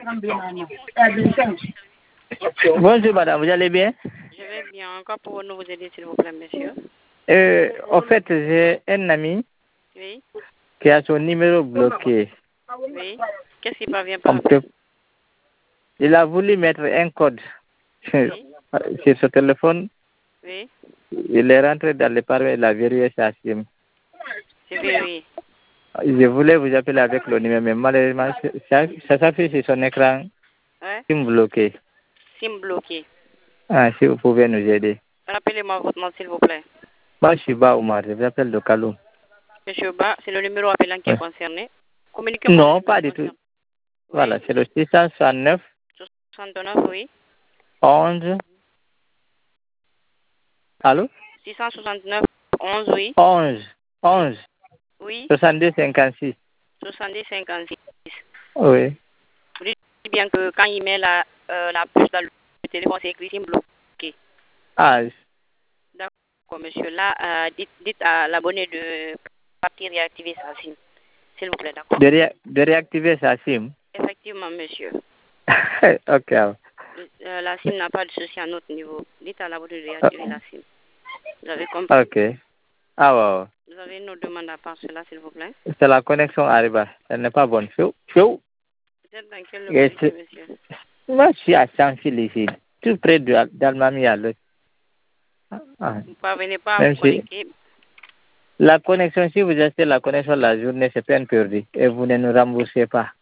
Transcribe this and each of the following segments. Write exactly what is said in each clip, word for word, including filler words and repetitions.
Bonjour madame, vous allez bien? Je vais bien. Encore pour nous vous aider, s'il vous plaît, monsieur. Euh, en fait, j'ai un ami Oui. qui a son numéro bloqué. Oui. Qu'est-ce qui parvient pas à On faire? peut- Il a voulu mettre un code sur Oui. sur son téléphone. Oui. Il est rentré dans le parlement, il a verrouillé sa SIM. C'est verrouillé. Je voulais vous appeler avec le numéro, mais malheureusement, ça, ça s'affiche sur son écran, Ouais. SIM bloqué. SIM bloqué. Ah, si vous pouvez nous aider. Rappelez-moi votre nom, s'il vous plaît. Moi, je suis Ba Oumar, je vous appelle de Kalou. Monsieur Ba, c'est le numéro appelant qui est Ouais. concerné. Communiquez-moi le Non, numéro pas du tout. concerné. Voilà, Oui. c'est le six cent soixante-neuf, soixante-neuf, oui. onze. Allô? six cent soixante-neuf, onze, oui. onze, onze, Oui. soixante-deux, cinquante-six. soixante-dix, cinquante-six. Oui. Vous dites bien que quand il met la, euh, la puce dans le téléphone, c'est écrit SIM bloqué. Ah, D'accord, monsieur. Là, euh, dites, dites à l'abonné de partir réactiver sa SIM, s'il vous plaît, d'accord? de, ré- de réactiver sa SIM. Effectivement, monsieur. Ok. Euh, la SIM n'a pas de souci à notre niveau. Dites à l'abonné de réactiver la SIM. Vous avez compris? Ok. Ah, ouais, ouais. Vous avez une autre demande à part cela, s'il vous plaît? C'est la connexion arrive. Elle n'est pas bonne. Fiou, fiou. Vous êtes dans quelle Et localité, c'est- monsieur? Moi, je suis à Saint-Phil ici, tout près de d'Almami à l'ouest. Ah, Vous ne parvenez pas à vous même si connecter. la connexion, si vous achetez la connexion la journée, c'est peine perdue et vous ne nous remboursez pas.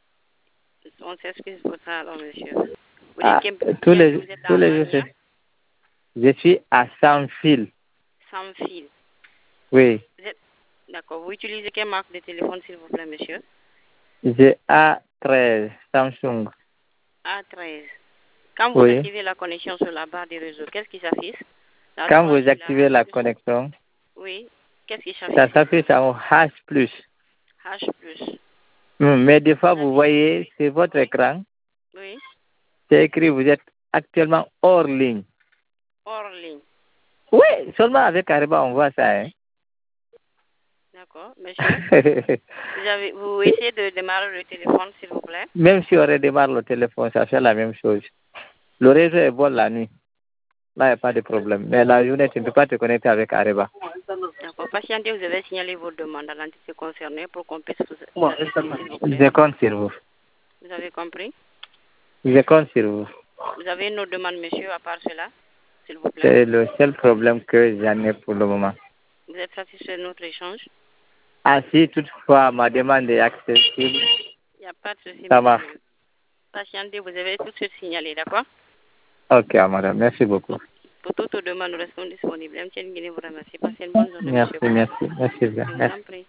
On s'excuse pour ça, alors, monsieur. Vous dites Ah, que tous bien que les, vous êtes tous à les jours, Mania, c'est- je suis à Saint-Phil. sans fil. Oui. Vous êtes... D'accord. Vous utilisez quelle marque de téléphone, s'il vous plaît, monsieur? J'ai A treize Samsung. A treize. Quand vous Oui. activez la connexion sur la barre des réseaux, qu'est-ce qui s'affiche? La Quand trois vous sur activez la la... connexion, Oui. Qu'est-ce qui ça s'affiche? s'affiche en H plus. H plus. Hmm, Mais des fois, vous voyez sur votre écran, Oui. c'est écrit vous êtes actuellement hors ligne. Hors ligne. Oui, seulement avec Ariba, on voit ça. Hein. D'accord. Monsieur, vous, avez... vous essayez de démarrer le téléphone, s'il vous plaît? Même si on redémarre le téléphone, ça fait la même chose. Le réseau est bon la nuit. Là, il n'y a pas de problème. Mais la journée, tu ne peux pas te connecter avec Ariba. D'accord. Patientez, vous avez signalé vos demandes à l'entité concernée pour qu'on puisse vous vous assister, s'il vous plaît. Je compte sur vous. Vous avez compris? Je compte sur vous. Vous avez une autre demande, monsieur, à part cela, s'il vous plaît? C'est le seul problème que j'en ai pour le moment. Vous êtes satisfait de notre échange? Ah, si toutefois ma demande est accessible, Il n'y a pas de souci, ça marche. monsieur. Patientez, vous avez tout de suite signalé, d'accord? Ok, madame. Merci beaucoup. Pour toute demande, nous restons disponibles. M. Nguyen vous remercie. Passez une bonne journée, Merci, monsieur. merci. Merci bien. Je vous Merci. en prie.